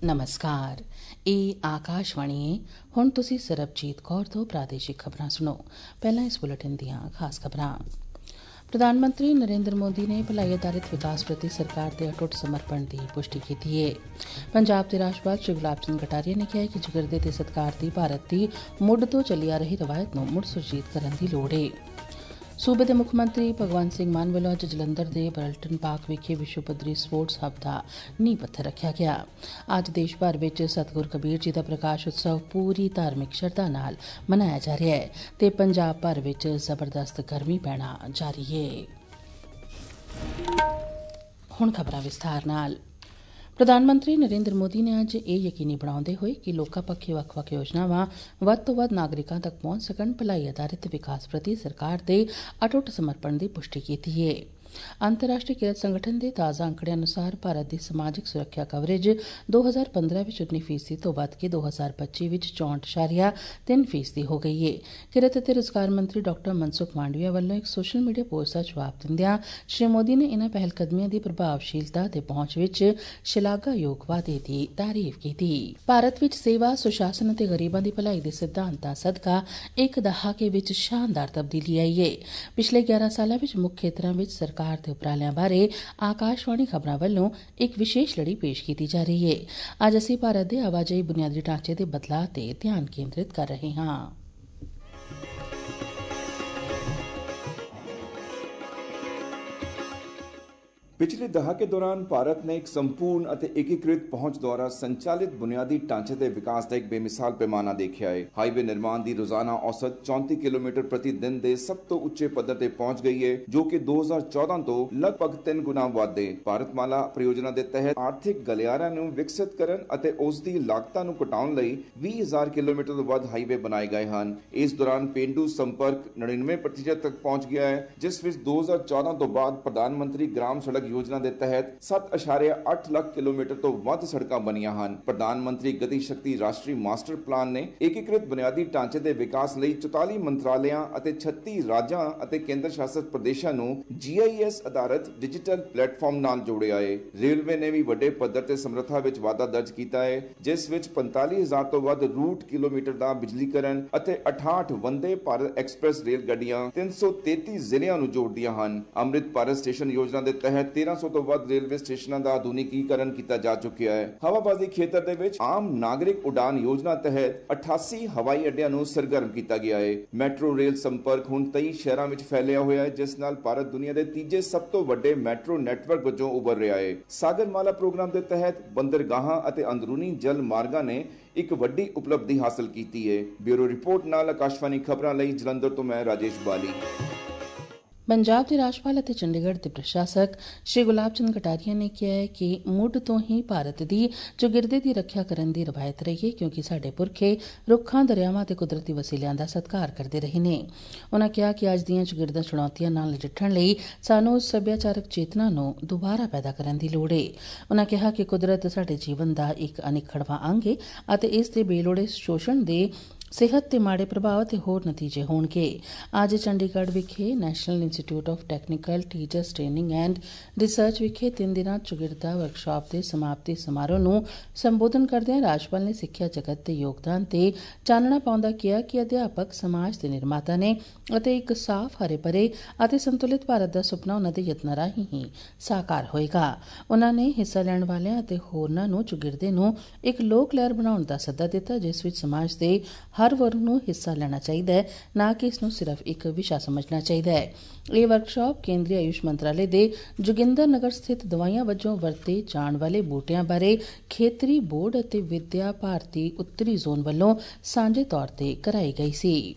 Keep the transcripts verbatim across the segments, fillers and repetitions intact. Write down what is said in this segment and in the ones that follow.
ਨਮਸਕਾਰ। ਇਹ ਆਕਾਸ਼ਵਾਣੀ ਹੈ। ਹੁਣ ਤੁਸੀਂ ਸਰਬਜੀਤ ਕੌਰ ਤੋਂ ਪ੍ਰਾਦੇਸ਼ਿਕ ਖਬਰਾਂ ਸੁਣੋ। ਪਹਿਲਾਂ ਇਸ ਬੁਲੇਟਿਨ ਦੀਆਂ ਖਾਸ ਖਬਰਾਂ। ਪ੍ਰਧਾਨ ਮੰਤਰੀ ਨਰਿੰਦਰ ਮੋਦੀ ਨੇ ਭਲਾਈ ਆਧਾਰਿਤ ਵਿਕਾਸ ਪ੍ਰਤੀ ਸਰਕਾਰ ਦੇ ਅਟੁੱਟ ਸਮਰਪਣ ਦੀ ਪੁਸ਼ਟੀ ਕੀਤੀ ਹੈ। ਪੰਜਾਬ ਦੇ ਰਾਜਪਾਲ ਸ਼੍ਰੀ ਗੁਲਾਬ ਚੰਦ ਕਟਾਰੀਆ ਨੇ ਕਿਹਾ ਕਿ ਚੁਗਿਰਦੇ ਤੇ ਸਤਿਕਾਰ ਦੀ ਭਾਰਤ ਦੀ ਮੁੱਢ ਤੋਂ ਚੱਲੀ ਆ ਰਹੀ ਰਵਾਇਤ ਨੂੰ ਮੁੜ ਸੁਰਜੀਤ ਕਰਨ ਦੀ ਲੋੜ ਹੈ। ਸੂਬੇ ਦੇ ਮੁੱਖ ਮੰਤਰੀ ਭਗਵੰਤ ਸਿੰਘ ਮਾਨ ਵੱਲੋਂ ਅੱਜ ਜਲੰਧਰ ਦੇ ਬਰਲਟਨ ਪਾਰਕ ਵਿਖੇ ਵਿਸ਼ਵ ਪੱਧਰੀ ਸਪੋਰਟਸ ਹੱਬ ਦਾ ਨੀਂਹ ਪੱਥਰ ਰੱਖਿਆ ਗਿਆ। ਅੱਜ ਦੇਸ਼ ਭਰ ਵਿੱਚ ਸਤਿਗੁਰ ਕਬੀਰ ਜੀ ਦਾ ਪ੍ਰਕਾਸ਼ ਉਤਸਵ ਪੂਰੀ ਧਾਰਮਿਕ ਸ਼ਰਧਾ ਨਾਲ ਮਨਾਇਆ ਜਾ ਰਿਹਾ ਹੈ ਤੇ ਪੰਜਾਬ ਭਰ ਵਿੱਚ ਜ਼ਬਰਦਸਤ ਗਰਮੀ ਪੈਣਾ ਜਾਰੀ ਹੈ। ਹੁਣ ਖਬਰਾਂ ਵਿਸਥਾਰ ਨਾਲ। ਪ੍ਰਧਾਨ ਮੰਤਰੀ ਨਰਿੰਦਰ ਮੋਦੀ ਨੇ ਅੱਜ ਇਹ ਯਕੀਨੀ ਬਣਾਉਂਦੇ ਹੋਏ ਕਿ ਲੋਕਾਂ ਪੱਖੀ ਵੱਖ-ਵੱਖ ਯੋਜਨਾਵਾਂ ਵੱਧ ਤੋਂ ਵੱਧ ਨਾਗਰਿਕਾਂ ਤੱਕ ਪਹੁੰਚ ਸਕਣ, ਭਲਾਈ ਆਧਾਰਿਤ ਵਿਕਾਸ ਪ੍ਰਤੀ ਸਰਕਾਰ ਦੇ ਅਟੁੱਟ ਸਮਰਪਣ ਦੀ ਪੁਸ਼ਟੀ ਕੀਤੀ ਹੈ। ਅੰਤਰਰਾਸ਼ਟਰੀ ਕਿਰਤ ਸੰਗਠਨ ਦੇ ਤਾਜ਼ਾ ਅੰਕੜਿਆਂ ਅਨੁਸਾਰ ਭਾਰਤ ਦੀ ਸਮਾਜਿਕ ਸੁਰੱਖਿਆ ਕਵਰੇਜ ਦੋ ਹਜ਼ਾਰ ਪੰਦਰਾਂ ਵਿੱਚ ਉੱਨੀ ਫੀਸਦੀ ਤੋਂ ਵੱਧ ਕੇ ਦੋ ਹਜ਼ਾਰ ਪੱਚੀ ਵਿੱਚ ਚੌਂਹਠ ਇਸ਼ਾਰੀਆ ਤਿੰਨ ਫੀਸਦੀ ਹੋ ਗਈ ਹੈ। ਕਿਰਤ ਅਤੇ ਰੁਜ਼ਗਾਰ ਮੰਤਰੀ ਡਾਕਟਰ ਮਨਸੁਖ ਮਾਂਡਵੀਆ ਵੱਲੋਂ ਇੱਕ ਸੋਸ਼ਲ ਮੀਡੀਆ ਪੋਸਟ ਦਾ ਜਵਾਬ ਦਿੰਦਿਆਂ ਸ਼੍ਰੀ ਮੋਦੀ ਨੇ ਇਨ੍ਹਾਂ ਪਹਿਲਕਦਮੀਆਂ ਦੀ ਪ੍ਰਭਾਵਸ਼ੀਲਤਾ ਤੇ ਪਹੁੰਚ ਵਿੱਚ ਸ਼ਲਾਘਾਯੋਗ ਵਾਧੇ ਦੀ ਤਾਰੀਫ ਕੀਤੀ। ਭਾਰਤ ਵਿੱਚ ਸੇਵਾ, ਸੁਸ਼ਾਸਨ ਅਤੇ ਗਰੀਬਾਂ ਦੀ ਭਲਾਈ ਦੇ ਸਿਧਾਂਤਾਂ ਸਦਕਾ ਇੱਕ ਦਹਾਕੇ ਵਿੱਚ ਸ਼ਾਨਦਾਰ ਤਬਦੀਲੀ ਆਈ ਹੈ। ਪਿਛਲੇ ਗਿਆਰਾਂ ਸਾਲਾਂ ਵਿੱਚ ਮੁੱਖ ਖੇਤਰਾਂ ਵਿੱਚ ਸਰਕਾਰ ਦੇ ਉਪਰਾਲਿਆਂ ਬਾਰੇ ਆਕਾਸ਼ਵਾਣੀ ਖਬਰਾਂ ਵੱਲੋਂ ਇੱਕ ਵਿਸ਼ੇਸ਼ ਲੜੀ ਪੇਸ਼ ਕੀਤੀ ਜਾ ਰਹੀ ਹੈ। ਅੱਜ ਅਸੀਂ ਭਾਰਤ ਦੇ ਆਵਾਜਾਈ ਬੁਨਿਆਦੀ ਢਾਂਚੇ ਦੇ ਬਦਲਾਅ ਤੇ ਧਿਆਨ ਕੇਂਦਰਿਤ ਕਰ ਰਹੇ ਹਾਂ। पिछले दहाके दौरान भारत ने एक संपूर्ण ਅਤੇ ਏਕੀਕ੍ਰਿਤ ਪਹੁੰਚ ਦੁਆਰਾ ਸੰਚਾਲਿਤ ਬੁਨਿਆਦੀ ਢਾਂਚੇ ਦੇ ਵਿਕਾਸ ਦਾ ਇੱਕ ਬੇਮਿਸਾਲ ਪੈਮਾਨਾ ਦੇਖਿਆ ਹੈ। ਹਾਈਵੇ ਨਿਰਮਾਣ ਦੀ ਰੋਜ਼ਾਨਾ ਔਸਤ ਚੌਂਤੀ ਕਿਲੋਮੀਟਰ ਪ੍ਰਤੀ ਦਿਨ ਦੇ ਸਭ ਤੋਂ ਉੱਚੇ ਪੱਧਰ ਤੇ ਪਹੁੰਚ ਗਈ ਹੈ, ਜੋ ਕਿ ਦੋ ਹਜ਼ਾਰ ਚੌਦਾਂ ਤੋਂ ਲਗਭਗ ਤਿੰਨ ਗੁਣਾ ਵੱਧ ਹੈ। ਭਾਰਤਮਾਲਾ ਪਰਿਯੋਜਨਾ ਦੇ ਤਹਿਤ ਆਰਥਿਕ ਗਲਿਆਰਿਆਂ ਨੂੰ ਵਿਕਸਿਤ ਕਰਨ ਅਤੇ ਉਸ ਦੀ ਲਾਗਤਾਂ ਨੂੰ ਘਟਾਉਣ ਲਈ ਵੀਹ ਹਜ਼ਾਰ ਕਿਲੋਮੀਟਰ ਤੋਂ ਵੱਧ ਹਾਈਵੇ ਬਣਾਏ ਗਏ ਹਨ। ਇਸ ਦੌਰਾਨ ਪੇਂਡੂ ਸੰਪਰਕ ਨੜਿਨਵੇਂ ਪ੍ਰਤੀਸ਼ਤ ਤੱਕ ਪਹੁੰਚ ਗਿਆ ਹੈ, ਜਿਸ ਵਿੱਚ ਦੋ ਹਜ਼ਾਰ ਚੌਦਾਂ ਤੋਂ ਬਾਅਦ ਪ੍ਰਧਾਨ ਮੰਤਰੀ ਗ੍ਰਾਮ ਸੜਕ ਯੋਜਨਾ ਦੇ ਤਹਿਤ ਸੱਤ ਇਸ਼ਾਰੀਆ ਅੱਠ ਲੱਖ ਕਿਲੋਮੀਟਰ ਤੋਂ ਵੱਧ ਸੜਕਾਂ ਬਣੀਆਂ ਹਨ। ਪ੍ਰਧਾਨ ਮੰਤਰੀ ਗਤੀ ਸ਼ਕਤੀ ਰਾਸ਼ਟਰੀ ਮਾਸਟਰ ਪਲਾਨ ਨੇ ਏਕੀਕ੍ਰਿਤ ਬੁਨਿਆਦੀ ਢਾਂਚੇ ਦੇ ਵਿਕਾਸ ਲਈ ਚੁਤਾਲੀ ਮੰਤਰਾਲਿਆਂ ਅਤੇ ਛੱਤੀ ਰਾਜਾਂ ਅਤੇ ਕੇਂਦਰ ਸ਼ਾਸਿਤ ਪ੍ਰਦੇਸ਼ਾਂ ਨੂੰ ਜੀ ਆਈ ਐਸ ਆਧਾਰਿਤ ਡਿਜੀਟਲ ਪਲੇਟਫਾਰਮ ਨਾਲ ਜੋੜਿਆ ਹੈ। ਰੇਲਵੇ ਨੇ ਵੀ ਵੱਡੇ ਪੱਧਰ ਤੇ ਸਮਰੱਥਾ ਵਿੱਚ ਵਾਧਾ ਦਰਜ ਕੀਤਾ ਹੈ, ਜਿਸ ਵਿੱਚ ਪੰਤਾਲੀ ਹਜ਼ਾਰ ਤੋਂ ਵੱਧ ਰੂਟ ਕਿਲੋਮੀਟਰ ਦਾ ਬਿਜਲੀਕਰਨ ਅਤੇ ਅਠਾਹਠ ਵੰਦੇ ਭਾਰਤ ਐਕਸਪ੍ਰੈਸ ਰੇਲ ਗੱਡੀਆਂ ਤਿੰਨ ਸੌ ਤੇਤੀ ਜ਼ਿਲ੍ਹਿਆਂ ਨੂੰ ਜੋੜਦੀਆਂ ਹਨ। ਅੰਮ੍ਰਿਤ ਭਾਰਤ ਸਟੇਸ਼ਨ ਯੋਜਨਾ ਦੇ ਤਹਿਤ ਤੇਰਾਂ ਸੌ ਤੋਂ ਵੱਧ ਰੇਲਵੇ ਸਟੇਸ਼ਨਾਂ ਦਾ ਆਧੁਨਿਕੀਕਰਨ ਕੀਤਾ ਜਾ ਚੁੱਕਿਆ ਹੈ। ਹਵਾਬਾਜ਼ੀ ਖੇਤਰ ਦੇ ਵਿੱਚ ਆਮ ਨਾਗਰਿਕ ਉਡਾਨ ਯੋਜਨਾ ਤਹਿਤ ਅਠਾਸੀ ਹਵਾਈ ਅੱਡਿਆਂ ਨੂੰ ਸਰਗਰਮ ਕੀਤਾ ਗਿਆ ਹੈ। ਮੈਟਰੋ ਰੇਲ ਸੰਪਰਕ ਹੁਣ ਤੇਈ ਸ਼ਹਿਰਾਂ ਵਿੱਚ ਫੈਲਿਆ ਹੋਇਆ ਹੈ, ਜਿਸ ਨਾਲ ਭਾਰਤ ਦੁਨੀਆ ਦੇ ਤੀਜੇ ਸਭ ਤੋਂ ਵੱਡੇ ਮੈਟਰੋ ਨੈਟਵਰਕ ਵਜੋਂ ਉੱਭਰ ਰਿਹਾ ਹੈ। ਸਾਗਰਮਾਲਾ ਪ੍ਰੋਗਰਾਮ ਦੇ ਤਹਿਤ ਬੰਦਰਗਾਹਾਂ ਅਤੇ ਅੰਦਰੂਨੀ ਜਲ ਮਾਰਗਾਂ ਨੇ ਇੱਕ ਵੱਡੀ ਉਪਲਬਧੀ ਹਾਸਲ ਕੀਤੀ ਹੈ। ਬਿਊਰੋ ਰਿਪੋਰਟ ਨਾਲ ਆਕਾਸ਼ਵਾਣੀ ਖਬਰਾਂ ਲਈ ਜਲੰਧਰ ਤੋਂ ਮੈਂ ਰਾਜੇਸ਼ ਬਾਲੀ। ਪੰਜਾਬ ਦੇ ਰਾਜਪਾਲ ਅਤੇ ਚੰਡੀਗੜ੍ਹ ਦੇ ਪ੍ਰਸ਼ਾਸਕ ਸ਼੍ਰੀ ਗੁਲਾਬ ਚੰਦ ਕਟਾਰੀਆ ਨੇ ਕਿਹਾ ਹੈ ਕਿ ਮੁੱਢ ਤੋਂ ਹੀ ਭਾਰਤ ਦੀ ਚੌਗਿਰਦੇ ਦੀ ਰੱਖਿਆ ਕਰਨ ਦੀ ਰਵਾਇਤ ਰਹੀ ਹੈ, ਕਿਉਂਕਿ ਸਾਡੇ ਪੁਰਖੇ ਰੁੱਖਾਂ, ਦਰਿਆਵਾਂ ਅਤੇ ਕੁਦਰਤੀ ਵਸੀਲਿਆਂ ਦਾ ਸਤਿਕਾਰ ਕਰਦੇ ਰਹੇ ਨੇ। ਉਨ੍ਹਾਂ ਕਿਹਾ ਕਿ ਅੱਜ ਦੀਆਂ ਚੌਗਿਰਦਾ ਚੁਣੌਤੀਆਂ ਨਾਲ ਨਜਿੱਠਣ ਲਈ ਸਾਨੂੰ ਉਸ ਸੱਭਿਆਚਾਰਕ ਚੇਤਨਾ ਨੂੰ ਦੁਬਾਰਾ ਪੈਦਾ ਕਰਨ ਦੀ ਲੋੜ ਹੈ। ਉਨ੍ਹਾਂ ਕਿਹਾ ਕਿ ਕੁਦਰਤ ਸਾਡੇ ਜੀਵਨ ਦਾ ਇੱਕ ਅਨਿੱਖੜਵਾਂ ਅੰਗ ਹੈ ਅਤੇ ਇਸ ਦੇ ਬੇਲੋੜੇ ਸ਼ੋਸ਼ਣ ਦੇ ਸਿਹਤ ਤੇ ਮਾੜੇ ਪ੍ਰਭਾਵ ਅਤੇ ਹੋਰ ਨਤੀਜੇ ਹੋਣਗੇ। ਅੱਜ ਚੰਡੀਗੜ੍ਹ ਵਿਖੇ National Institute of Technical Teachers Training and Research ਵਿਖੇ ਤਿੰਨ ਦਿਨਾਂ ਚੌਗਿਰਦਾ ਵਰਕਸ਼ਾਪ ਦੇ ਸਮਾਪਤੀ ਸਮਾਰੋਹ ਨੂੰ ਸੰਬੋਧਨ ਕਰਦਿਆਂ ਰਾਜਪਾਲ ਨੇ ਸਿੱਖਿਆ ਜਗਤ ਦੇ ਯੋਗਦਾਨ ਤੇ ਚਾਨਣਾ ਪਾਉਂਦਾ ਕਿਹਾ ਕਿ ਅਧਿਆਪਕ ਸਮਾਜ ਦੇ ਨਿਰਮਾਤਾ ਨੇ ਅਤੇ ਇੱਕ ਸਾਫ਼, ਹਰੇ ਭਰੇ ਅਤੇ ਸੰਤੁਲਿਤ ਭਾਰਤ ਦਾ ਸੁਪਨਾ ਉਨ੍ਹਾਂ ਦੇ ਯਤਨਾਂ ਰਾਹੀਂ ਹੀ ਸਾਕਾਰ ਹੋਏਗਾ। ਉਨ੍ਹਾਂ ਨੇ ਹਿੱਸਾ ਲੈਣ ਵਾਲਿਆਂ ਅਤੇ ਹੋਰਨਾਂ ਨੂੰ ਚੌਗਿਰਦੇ ਨੂੰ ਇੱਕ ਲੋਕ ਲਹਿਰ ਬਣਾਉਣ ਦਾ ਸੱਦਾ ਦਿੱਤਾ, ਜਿਸ ਵਿੱਚ ਸਮਾਜ ਦੇ ਹਰ ਵਰਗ ਨੂੰ ਹਿੱਸਾ ਲੈਣਾ ਚਾਹੀਦਾ ਹੈ, ਨਾ ਕਿ ਇਸ ਨੂੰ ਸਿਰਫ ਇੱਕ ਵਿਸ਼ਾ ਸਮਝਣਾ ਚਾਹੀਦਾ ਹੈ। ਇਹ ਵਰਕਸ਼ਾਪ ਕੇਂਦਰੀ ਆਯੁਸ਼ ਮੰਤਰਾਲੇ ਦੇ ਜੋਗਿੰਦਰ ਨਗਰ ਸਥਿਤ ਦਵਾਈਆਂ ਵਜੋਂ ਵਰਤੇ ਜਾਣ ਵਾਲੇ ਬੂਟਿਆਂ ਬਾਰੇ ਖੇਤਰੀ ਬੋਰਡ ਅਤੇ ਵਿਦਿਆ ਭਾਰਤੀ ਉੱਤਰੀ ਜ਼ੋਨ ਵੱਲੋਂ ਸਾਂਝੇ ਤੌਰ ਤੇ ਕਰਾਈ ਗਈ ਸੀ।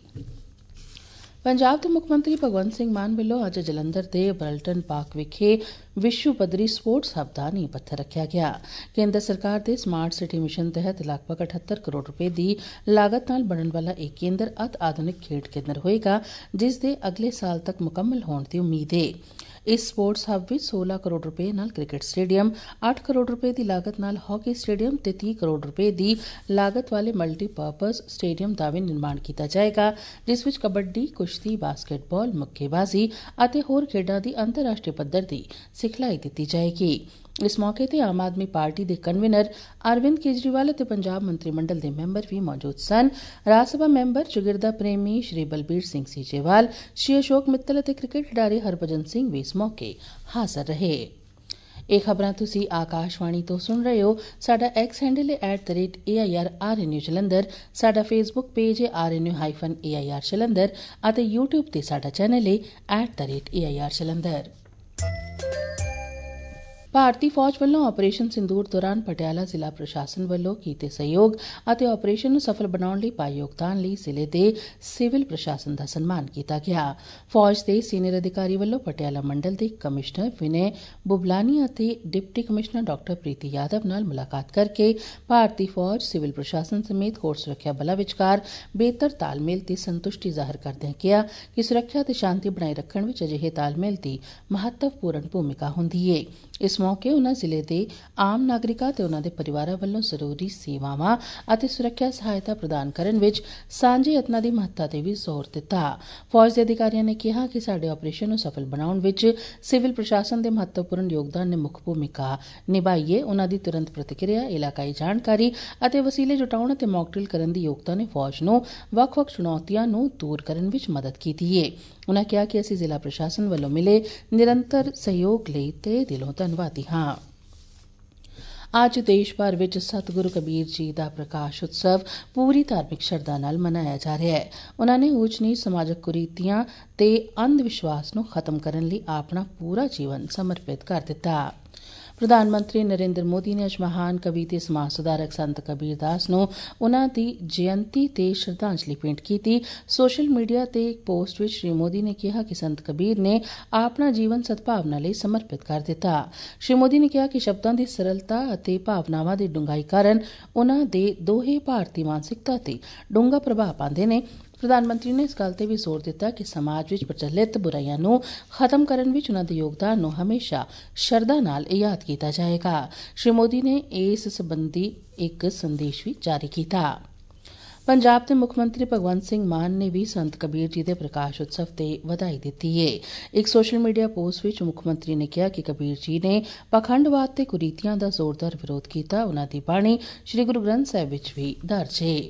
ਪੰਜਾਬ ਦੇ ਮੁੱਖ ਮੰਤਰੀ ਭਗਵੰਤ ਸਿੰਘ ਮਾਨ ਵੱਲੋਂ ਅੱਜ ਜਲੰਧਰ ਦੇ ਬਰਲਟਨ ਪਾਰਕ ਵਿਖੇ ਵਿਸ਼ਵ ਪੱਧਰੀ ਸਪੋਰਟਸ ਹੱਬ ਦਾ ਨੀਂਹ ਪੱਥਰ ਰੱਖਿਆ ਗਿਆ। ਕੇਂਦਰ ਸਰਕਾਰ ਦੇ ਸਮਾਰਟ ਸਿਟੀ ਮਿਸ਼ਨ ਤਹਿਤ ਲਗਭਗ ਅਠੱਤਰ ਕਰੋੜ ਰੁਪਏ ਦੀ ਲਾਗਤ ਨਾਲ ਬਣਨ ਵਾਲਾ ਇਹ ਕੇਂਦਰ ਅਤ ਆਧੁਨਿਕ ਖੇਡ ਕੇਂਦਰ ਹੋਏਗਾ, ਜਿਸ ਦੇ ਅਗਲੇ ਸਾਲ ਤੱਕ ਮੁਕੰਮਲ ਹੋਣ ਦੀ ਉਮੀਦ ਹੈ। ਇਸ ਸਪੋਰਟਸ ਹੱਬ ਵਿੱਚ ਸੋਲਾਂ ਕਰੋੜ ਰੁਪਏ ਨਾਲ ਕ੍ਰਿਕਟ ਸਟੇਡੀਅਮ, ਅੱਠ ਕਰੋੜ ਰੁਪਏ ਦੀ ਲਾਗਤ ਨਾਲ ਹਾਕੀ ਸਟੇਡੀਅਮ ਤੇ ਤੀਹ ਕਰੋੜ ਰੁਪਏ ਦੀ ਲਾਗਤ ਵਾਲੇ ਮਲਟੀਪਰਪਜ਼ ਸਟੇਡੀਅਮ ਦਾ ਵੀ ਨਿਰਮਾਣ ਕੀਤਾ ਜਾਏਗਾ, ਜਿਸ ਵਿੱਚ ਕਬੱਡੀ, ਕੁਸ਼ਤੀ, ਬਾਸਕਟਬਾਲ, ਮੁੱਕੇਬਾਜ਼ੀ ਅਤੇ ਹੋਰ ਖੇਡਾਂ ਦੀ ਅੰਤਰਰਾਸ਼ਟਰੀ ਪੱਧਰ ਦੀ ਸਿਖਲਾਈ ਦਿੱਤੀ ਜਾਏਗੀ। इस मौके ते आम आदमी पार्टी दे कन्वीनर अरविंद केजरीवाल ते पंजाब मंत्रिमंडल दे मैंबर भी मौजूद सन। राज सभा मैंबर चुगिरदा प्रेमी श्री बलबीर सिंह सीचेवाल, श्री अशोक मित्तल ते क्रिकेट खिडारी हरभजन सिंह भी इस मौके हाਜ਼ਰ रहे। ਇਹ ਖਬਰਾਂ ਤੁਸੀਂ ਆਕਾਸ਼ਵਾਣੀ ਤੋਂ ਸੁਣ ਰਹੇ ਹੋ। ਸਾਡਾ ਐਕਸ ਹੈਂਡਲ ਹੈ at the rate A I R R N U Jalandhar, ਸਾਡਾ ਫੇਸਬੁੱਕ ਪੇਜ ਹੈ R N U hyphen A I R Jalandhar ਅਤੇ ਯੂਟਿਊਬ ਤੇ ਸਾਡਾ ਚੈਨਲ ਹੈ at the rate A I R Jalandhar. ਭਾਰਤੀ ਫੌਜ ਵੱਲੋਂ ਆਪਰੇਸ਼ਨ ਸਿੰਦੂਰ ਦੌਰਾਨ ਪਟਿਆਲਾ ਜ਼ਿਲ੍ਹਾ ਪ੍ਰਸ਼ਾਸਨ ਵੱਲੋਂ ਕੀਤੇ ਸਹਿਯੋਗ ਅਤੇ ਆਪਰੇਸ਼ਨ ਨੂੰ ਸਫਲ ਬਣਾਉਣ ਲਈ ਪਾਏ ਯੋਗਦਾਨ ਲਈ ਜ਼ਿਲ੍ਹੇ ਦੇ ਸਿਵਲ ਪ੍ਰਸ਼ਾਸਨ ਦਾ ਸਨਮਾਨ ਕੀਤਾ ਗਿਆ। ਫੌਜ ਦੇ ਸੀਨੀਅਰ ਅਧਿਕਾਰੀ ਵੱਲੋਂ ਪਟਿਆਲਾ ਮੰਡਲ ਦੇ ਕਮਿਸ਼ਨਰ ਵਿਨੇ ਬੁਬਲਾਨੀ ਅਤੇ deputy commissioner doctor Preeti Yadav ਨਾਲ ਮੁਲਾਕਾਤ ਕਰਕੇ ਭਾਰਤੀ ਫੌਜ, ਸਿਵਲ ਪ੍ਰਸ਼ਾਸਨ ਸਮੇਤ ਹੋਰ ਸੁਰੱਖਿਆ ਬਲਾਂ ਵਿਚਕਾਰ ਬਿਹਤਰ ਤਾਲਮੇਲ ਤੇ ਸੰਤੁਸ਼ਟੀ ਜ਼ਾਹਰ ਕਰਦਿਆਂ ਕਿਹਾ ਕਿ ਸੁਰੱਖਿਆ ਤੇ ਸ਼ਾਂਤੀ ਬਣਾਏ ਰੱਖਣ ਵਿੱਚ ਅਜਿਹੇ ਤਾਲਮੇਲ ਦੀ ਮਹੱਤਵਪੂਰਨ ਭੂਮਿਕਾ ਹੁੰਦੀ ਹੈ। ਇਸ ਮੌਕੇ ਉਨ੍ਹਾਂ ਜ਼ਿਲ੍ਹੇ ਦੇ ਆਮ ਨਾਗਰਿਕਾਂ ਤੇ ਉਨ੍ਹਾਂ ਦੇ ਪਰਿਵਾਰਾਂ ਵੱਲੋਂ ਜ਼ਰੂਰੀ ਸੇਵਾਵਾਂ ਅਤੇ ਸੁਰੱਖਿਆ ਸਹਾਇਤਾ ਪ੍ਰਦਾਨ ਕਰਨ ਵਿੱਚ ਸਾਂਝੇ ਯਤਨਾਂ ਦੀ ਮਹੱਤਤਾ ਤੇ ਵੀ ਜ਼ੋਰ ਦਿੱਤਾ। ਫੌਜ ਦੇ ਅਧਿਕਾਰੀਆਂ ਨੇ ਕਿਹਾ ਕਿ ਸਾਡੇ ਆਪਰੇਸ਼ਨ ਨੂੰ ਸਫਲ ਬਣਾਉਣ ਵਿੱਚ ਸਿਵਲ ਪ੍ਰਸ਼ਾਸਨ ਦੇ ਮਹੱਤਵਪੂਰਨ ਯੋਗਦਾਨ ਨੇ ਮੁੱਖ ਭੂਮਿਕਾ ਨਿਭਾਈ ਹੈ। ਉਨ੍ਹਾਂ ਦੀ ਤੁਰੰਤ ਪ੍ਰਤੀਕਿਰਿਆ, ਇਲਾਕਾਈ ਜਾਣਕਾਰੀ ਅਤੇ ਵਸੀਲੇ ਜੁਟਾਉਣ ਅਤੇ ਮੌਕਡਰਿਲ ਕਰਨ ਦੀ ਯੋਗਤਾ ਨੇ ਫੌਜ ਨੂੰ ਵੱਖ-ਵੱਖ ਚੁਣੌਤੀਆਂ ਨੂੰ ਦੂਰ ਕਰਨ ਵਿੱਚ ਮਦਦ ਕੀਤੀ ਹੈ। ਉਨ੍ਹਾਂ ਕਿਹਾ ਕਿ ਅਸੀਂ ਜ਼ਿਲ੍ਹਾ ਪ੍ਰਸ਼ਾਸਨ ਵੱਲੋਂ ਮਿਲੇ ਨਿਰੰਤਰ ਸਹਿਯੋਗ ਲਈ ਤਹਿ ਦਿਲੋਂ ਧੰਨਵਾਦੀ ਹਾਂ। ਅੱਜ ਦੇਸ਼ ਭਰ ਵਿੱਚ ਸਤਿਗੁਰੂ ਕਬੀਰ ਜੀ ਦਾ ਪ੍ਰਕਾਸ਼ ਉਤਸਵ ਪੂਰੀ ਧਾਰਮਿਕ ਸ਼ਰਧਾ ਨਾਲ ਮਨਾਇਆ ਜਾ ਰਿਹਾ ਹੈ। ਉਨ੍ਹਾਂ ਨੇ ਊਚ ਨੀਚ ਸਮਾਜਕ ਕੁਰੀਤੀਆਂ ਤੇ ਅੰਧ ਵਿਸ਼ਵਾਸ ਨੂੰ ਖਤਮ ਕਰਨ ਲਈ ਆਪਣਾ ਪੂਰਾ ਜੀਵਨ ਸਮਰਪਿਤ ਕਰ ਦਿੱਤਾ। ਪ੍ਰਧਾਨ ਮੰਤਰੀ ਨਰਿੰਦਰ ਮੋਦੀ ਨੇ ਅੱਜ ਮਹਾਨ ਕਵੀ ਤੇ ਸਮਾਜ ਸੁਧਾਰਕ ਸੰਤ ਕਬੀਰ ਦਾਸ ਨੂੰ ਉਨ੍ਹਾਂ ਦੀ ਜਯੰਤੀ ਤੇ ਸ਼ਰਧਾਂਜਲੀ ਭੇਂਟ ਕੀਤੀ। ਸੋਸ਼ਲ ਮੀਡੀਆ ਤੇ ਇੱਕ ਪੋਸਟ ਵਿੱਚ ਸ਼੍ਰੀ ਮੋਦੀ ਨੇ ਕਿਹਾ ਕਿ ਸੰਤ ਕਬੀਰ ਨੇ ਆਪਣਾ ਜੀਵਨ ਸਦਭਾਵਨਾ ਲਈ ਸਮਰਪਿਤ ਕਰ ਦਿੱਤਾ। ਸ਼੍ਰੀ ਮੋਦੀ ਨੇ ਕਿਹਾ ਕਿ ਸ਼ਬਦਾਂ ਦੀ ਸਰਲਤਾ ਅਤੇ ਭਾਵਨਾਵਾਂ ਦੀ ਡੂੰਘਾਈ ਕਾਰਨ ਉਨ੍ਹਾਂ ਦੇ ਦੋਹੇ ਭਾਰਤੀ ਮਾਨਸਿਕਤਾ ਤੇ ਡੂੰਘਾ ਪ੍ਰਭਾਵ ਪਾਉਂਦੇ ਨੇ। ਪ੍ਰਧਾਨ ਮੰਤਰੀ ਨੇ ਇਸ ਗੱਲ ਤੇ ਵੀ ਜ਼ੋਰ ਦਿੱਤਾ ਕਿ ਸਮਾਜ ਵਿੱਚ ਪ੍ਰਚਲਿਤ ਬੁਰਾਈਆਂ ਨੂੰ ਖਤਮ ਕਰਨ ਵਿੱਚ ਉਨ੍ਹਾਂ ਦੇ ਯੋਗਦਾਨ ਨੂੰ ਹਮੇਸ਼ਾ ਸ਼ਰਧਾ ਨਾਲ ਯਾਦ ਕੀਤਾ ਜਾਏਗਾ। ਸ਼੍ਰੀ ਮੋਦੀ ਨੇ ਇਸ ਸੰਬੰਧੀ ਇੱਕ ਸੰਦੇਸ਼ ਵੀ ਜਾਰੀ ਕੀਤਾ। ਪੰਜਾਬ ਦੇ ਮੁੱਖ ਮੰਤਰੀ ਭਗਵੰਤ ਸਿੰਘ ਮਾਨ ਨੇ ਵੀ ਸੰਤ ਕਬੀਰ ਜੀ ਦੇ ਪ੍ਰਕਾਸ਼ ਉਤਸਵ ਤੇ ਵਧਾਈ ਦਿੱਤੀ ਹੈ। ਇੱਕ ਸੋਸ਼ਲ ਮੀਡੀਆ ਪੋਸਟ ਵਿੱਚ ਮੁੱਖ ਮੰਤਰੀ ਨੇ ਕਿਹਾ ਕਿ ਕਬੀਰ ਜੀ ਨੇ ਪਖੰਡਵਾਦ ਤੇ ਕੁਰੀਤੀਆਂ ਦਾ ਜ਼ੋਰਦਾਰ ਵਿਰੋਧ ਕੀਤਾ। ਉਨ੍ਹਾਂ ਦੀ ਬਾਣੀ ਸ੍ਰੀ ਗੁਰੂ ਗ੍ਰੰਥ ਸਾਹਿਬ ਵਿੱਚ ਵੀ ਦਰਜ ਹੈ।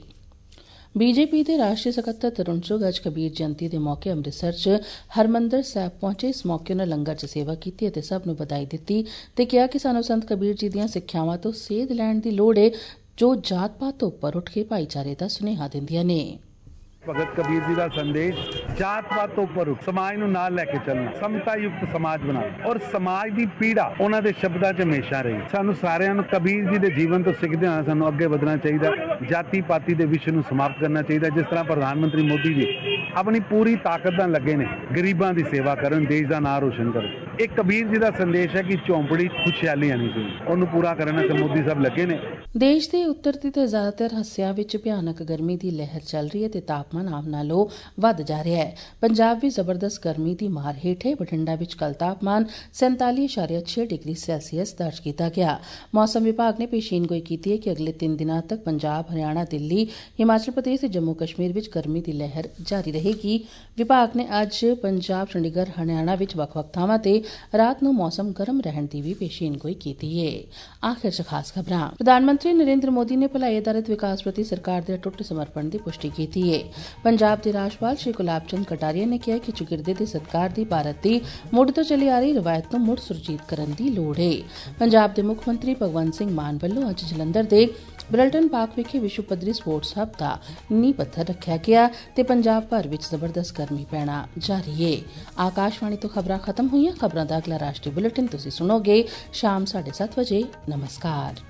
ਬੀਜੇਪੀ ਦੇ ਰਾਸ਼ਟਰੀ ਸਕੱਤਰ ਤਰੁਣ ਚੁੱਘ ਅੱਜ ਕਬੀਰ ਜਯੰਤੀ ਦੇ ਮੌਕੇ ਅੰਮ੍ਰਿਤਸਰ 'ਚ ਹਰਮੰਦਰ ਸਾਹਿਬ ਪਹੁੰਚੇ। ਇਸ ਮੌਕੇ ਉਨ੍ਹਾਂ ਲੰਗਰ 'ਚ ਸੇਵਾ ਕੀਤੀ ਅਤੇ ਸਭ ਨੂੰ ਵਧਾਈ ਦਿੱਤੀ ਤੇ ਕਿਹਾ ਕਿ ਸਾਨੂੰ ਸੰਤ ਕਬੀਰ ਜੀ ਦੀਆਂ ਸਿੱਖਿਆਵਾਂ ਤੋਂ ਸੇਧ ਲੈਣ ਦੀ ਲੋੜ ਹੈ, ਜੋ ਜਾਤ-ਪਾਤ ਤੋਂ ਉੱਪਰ ਉੱਠ ਕੇ ਭਾਈਚਾਰੇ ਦਾ ਸੁਨੇਹਾ ਦਿੰਦੀਆਂ ਨੇ। ਭਗਤ ਕਬੀਰ ਜੀ ਦਾ ਸੰਦੇਸ਼ ਜਾਤ-ਪਾਤ ਤੋਂ ਉੱਪਰ ਉੱਠ ਸਮਾਜ ਨੂੰ ਨਾਲ ਲੈ ਕੇ ਚੱਲਣਾ, ਸਮਤਾ ਯੁਕਤ ਸਮਾਜ ਬਣਾਉਣਾ ਔਰ ਸਮਾਜ ਦੀ ਪੀੜਾ ਉਹਨਾਂ ਦੇ ਸ਼ਬਦਾਂ 'ਚ ਹਮੇਸ਼ਾ ਰਹੀ। ਸਾਨੂੰ ਸਾਰਿਆਂ ਨੂੰ ਕਬੀਰ ਜੀ ਦੇ ਜੀਵਨ ਤੋਂ ਸਿੱਖਦੇ ਹੋਏ ਸਾਨੂੰ ਅੱਗੇ ਵਧਣਾ ਚਾਹੀਦਾ। ਜਾਤੀ ਪਾਤੀ ਦੇ ਵਿਸ਼ੇ ਨੂੰ ਸਮਾਪਤ ਕਰਨਾ ਚਾਹੀਦਾ। ਜਿਸ ਤਰ੍ਹਾਂ ਪ੍ਰਧਾਨ ਮੰਤਰੀ ਮੋਦੀ ਜੀ ਆਪਣੀ ਪੂਰੀ ਤਾਕਤ ਨਾਲ ਲੱਗੇ ਨੇ ਗਰੀਬਾਂ ਦੀ ਸੇਵਾ ਕਰਨ, ਦੇਸ਼ ਦਾ ਨਾਂ ਰੋਸ਼ਨ ਕਰਨ। ਇਹ ਕਬੀਰ ਜੀ ਦਾ ਸੰਦੇਸ਼ ਹੈ ਕਿ ਝੌਂਪੜੀ ਖੁਸ਼ਹਾਲੀ ਆਣੀ ਚਾਹੀਦੀ, ਉਹਨੂੰ ਪੂਰਾ ਕਰਨ ਤੇ ਮੋਦੀ ਸਾਹਿਬ ਲੱਗੇ ਨੇ। ਦੇਸ਼ ਦੇ ਉੱਤਰੀ ਤੇ ਜ਼ਿਆਦਾਤਰ ਹਿੱਸਿਆਂ ਵਿੱਚ ਭਿਆਨਕ ਗਰਮੀ ਦੀ ਲਹਿਰ ਚੱਲ ਰਹੀ ਹੈ ਤੇ ਤਾਪਮਾਨ ਆਮ ਨਾਲੋਂ ਵੱਧ ਜਾ ਰਿਹਾ ਹੈ। ਪੰਜਾਬ ਵੀ ਜ਼ਬਰਦਸਤ ਗਰਮੀ ਦੀ ਮਾਰ ਹੇਠ ਹੈ। ਬਠਿੰਡਾ ਵਿੱਚ ਕੱਲ ਤਾਪਮਾਨ ਸੈਂਤਾਲੀ ਇਸ਼ਾਰੀਆ ਛੇ ਡਿਗਰੀ ਸੈਲਸੀਅਸ ਦਰਜ ਕੀਤਾ ਗਿਆ। ਮੌਸਮ ਵਿਭਾਗ ਨੇ ਪੇਸ਼ੀਨਗੋਈ ਕੀਤੀ ਹੈ ਕਿ ਅਗਲੇ ਤਿੰਨ ਦਿਨਾਂ ਤੱਕ ਪੰਜਾਬ, ਹਰਿਆਣਾ, ਦਿੱਲੀ, ਹਿਮਾਚਲ ਪ੍ਰਦੇਸ਼ ਤੇ ਜੰਮੂ ਕਸ਼ਮੀਰ ਵਿੱਚ ਗਰਮੀ ਦੀ ਲਹਿਰ ਜਾਰੀ ਰਹੇਗੀ। ਵਿਭਾਗ ਨੇ ਅੱਜ ਪੰਜਾਬ, ਚੰਡੀਗੜ੍ਹ, ਹਰਿਆਣਾ ਵਿੱਚ ਵੱਖ-ਵੱਖ ਥਾਵਾਂ ਤੇ ਰਾਤ ਨੂੰ ਮੌਸਮ ਗਰਮ ਰਹਿਣ ਦੀ ਵੀ ਪੇਸ਼ੀਨਗੋਈ ਕੀਤੀ ਹੈ। ਆਖਿਰ 'ਚ ਖਾਸ ਖਬਰਾਂ। ਪ੍ਰਧਾਨ ਮੰਤਰੀ ਨਰਿੰਦਰ ਮੋਦੀ ਨੇ ਭਲਾਈ ਆਧਾਰਿਤ ਵਿਕਾਸ ਪ੍ਰਤੀ ਸਰਕਾਰ ਦੇ ਅਟੁੱਟ ਸਮਰਪਣ ਦੀ ਪੁਸ਼ਟੀ ਕੀਤੀ ਹੈ। ਪੰਜਾਬ ਦੇ ਰਾਜਪਾਲ ਸ਼੍ਰੀ ਗੁਲਾਬ ਚੰਦ ਕਟਾਰੀਆ ਨੇ ਕਿਹਾ ਕਿ ਚੌਗਿਰਦੇ ਦੇ ਸਤਿਕਾਰ ਦੀ ਭਾਰਤ ਦੀ ਮੁੱਢ ਤੋਂ ਚੱਲੀ ਆ ਰਹੀ ਰਵਾਇਤ ਨੂੰ ਮੁੜ ਸੁਰਜੀਤ ਕਰਨ ਦੀ ਲੋੜ ਹੈ। ਪੰਜਾਬ ਦੇ ਮੁੱਖ ਮੰਤਰੀ ਭਗਵੰਤ ਸਿੰਘ ਮਾਨ ਵੱਲੋਂ ਅੱਜ ਜਲੰਧਰ ਦੇ ਬ੍ਰਿਲਟਨ ਪਾਰਕ ਵਿਖੇ ਵਿਸ਼ਵ ਪੱਧਰੀ ਸਪੋਰਟਸ ਹੱਬ ਦਾ ਨੀਂਹ ਪੱਥਰ ਰੱਖਿਆ ਗਿਆ ਤੇ ਪੰਜਾਬ ਭਰ ਵਿੱਚ ਜ਼ਬਰਦਸਤ ਗਰਮੀ ਪੈਣਾ ਜਾਰੀ ਹੈ। ਆਕਾਸ਼ਵਾਣੀ ਤੋਂ ਖਬਰਾਂ ਖਤਮ ਹੋਈਆਂ। ਖਬਰਾਂ ਦਾ ਅਗਲਾ ਰਾਸ਼ਟਰੀ ਬੁਲੇਟਿਨ ਤੁਸੀਂ ਸੁਣੋਗੇ ਸ਼ਾਮ ਸਾਢੇ ਸੱਤ ਵਜੇ। ਨਮਸਕਾਰ।